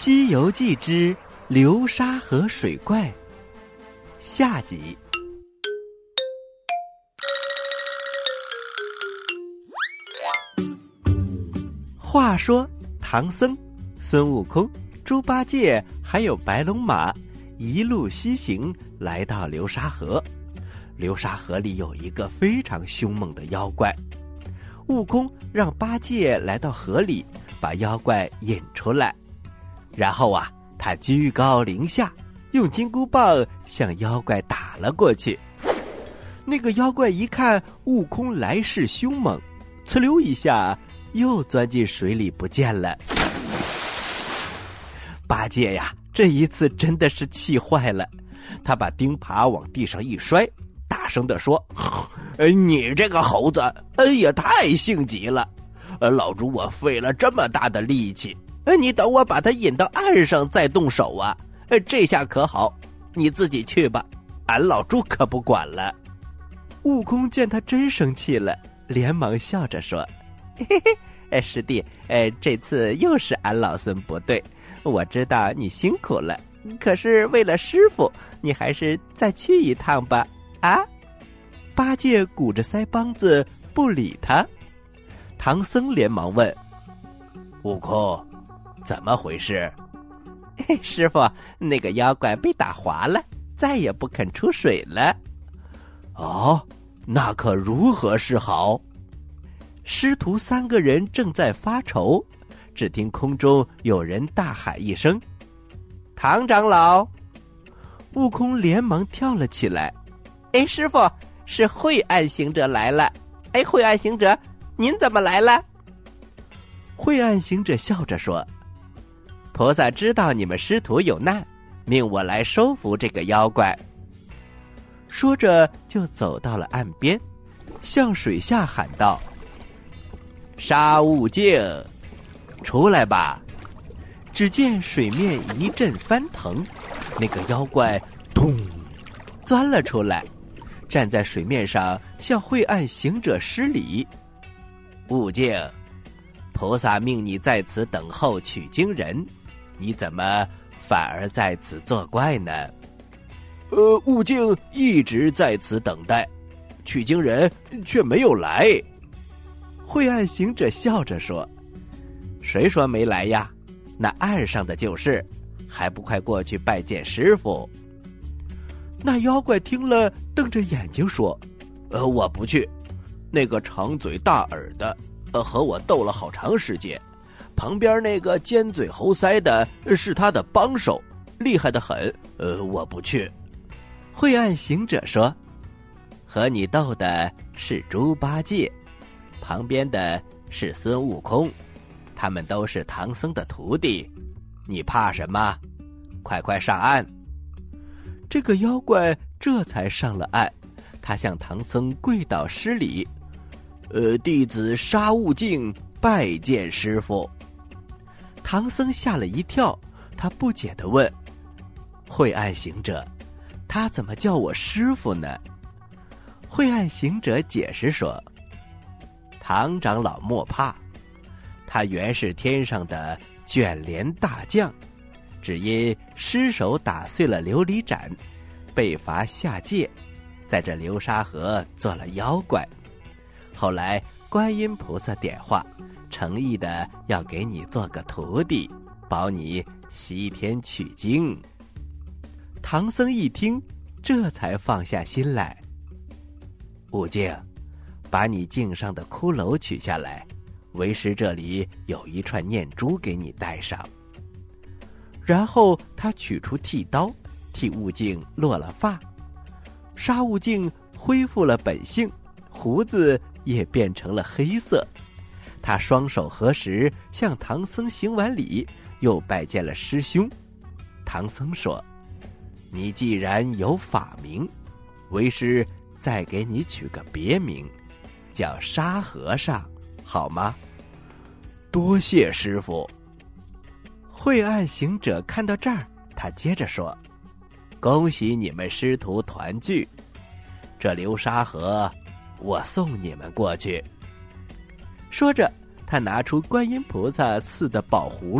西游记之流沙河水怪下集。话说唐僧、孙悟空、猪八戒还有白龙马一路西行，来到流沙河。流沙河里有一个非常凶猛的妖怪，悟空让八戒来到河里，把妖怪引出来。然后他居高临下，用金箍棒向妖怪打了过去。那个妖怪一看悟空来势凶猛，呲溜一下又钻进水里不见了。八戒这一次真的是气坏了，他把钉耙往地上一摔，大声地说：你这个猴子也太性急了，老猪我费了这么大的力气，你等我把它引到岸上再动手这下可好，你自己去吧，俺老猪可不管了。悟空见他真生气了，连忙笑着说：嘿嘿，师弟，这次又是俺老孙不对，我知道你辛苦了，可是为了师傅，你还是再去一趟吧。八戒鼓着腮帮子不理他。唐僧连忙问：悟空，怎么回事？师傅，那个妖怪被打滑了，再也不肯出水了。那可如何是好？师徒三个人正在发愁，只听空中有人大喊一声：唐长老！悟空连忙跳了起来。师傅，是晦暗行者来了。晦暗行者，您怎么来了？晦暗行者笑着说：菩萨知道你们师徒有难，命我来收服这个妖怪。说着就走到了岸边，向水下喊道：沙悟净，出来吧！只见水面一阵翻腾，那个妖怪咚钻了出来，站在水面上向晦暗行者施礼：悟净，菩萨命你在此等候取经人，你怎么反而在此作怪呢？悟净一直在此等待，取经人却没有来。晦暗行者笑着说：谁说没来呀？那岸上的就是，还不快过去拜见师傅？那妖怪听了瞪着眼睛说：我不去，那个长嘴大耳的和我斗了好长时间，旁边那个尖嘴猴腮的是他的帮手，厉害得很，我不去。晦暗行者说：和你斗的是猪八戒，旁边的是孙悟空，他们都是唐僧的徒弟，你怕什么？快快上岸！这个妖怪这才上了岸，他向唐僧跪倒施礼：弟子沙悟净拜见师傅。唐僧吓了一跳，他不解地问：晦暗行者，他怎么叫我师傅呢？晦暗行者解释说：唐长老莫怕，他原是天上的卷帘大将，只因失手打碎了琉璃盏，被罚下界，在这流沙河做了妖怪。后来观音菩萨点化，诚意的要给你做个徒弟，保你西天取经。唐僧一听，这才放下心来。悟净，把你颈上的骷髅取下来，为师这里有一串念珠给你带上。然后他取出剃刀，替悟净落了发。沙悟净恢复了本性，胡子也变成了黑色。他双手合十，向唐僧行完礼，又拜见了师兄。唐僧说：你既然有法名，为师再给你取个别名，叫沙和尚，好吗？多谢师傅。晦暗行者看到这儿，他接着说：恭喜你们师徒团聚，这流沙河我送你们过去。说着他拿出观音菩萨赐的宝葫芦，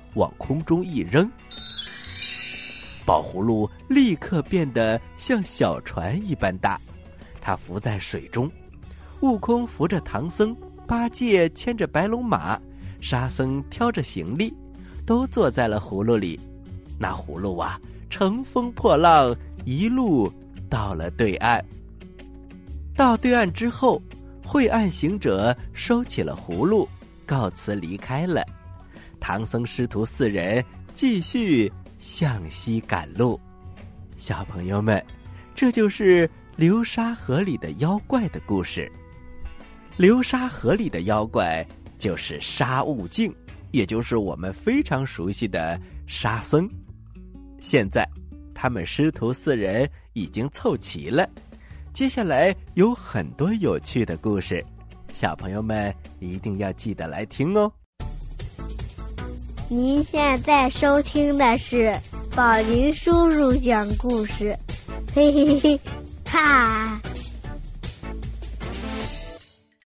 往空中一扔，宝葫芦立刻变得像小船一般大，它浮在水中，悟空扶着唐僧，八戒牵着白龙马，沙僧挑着行李，都坐在了葫芦里。那葫芦啊，乘风破浪，一路到了对岸。到对岸之后，惠岸行者收起了葫芦，告辞离开了。唐僧师徒4人继续向西赶路。小朋友们，这就是流沙河里的妖怪的故事。流沙河里的妖怪就是沙悟净，也就是我们非常熟悉的沙僧。现在他们师徒4人已经凑齐了，接下来有很多有趣的故事，小朋友们一定要记得来听哦。 您现在收听的是宝林叔叔讲故事，嘿嘿嘿，哈。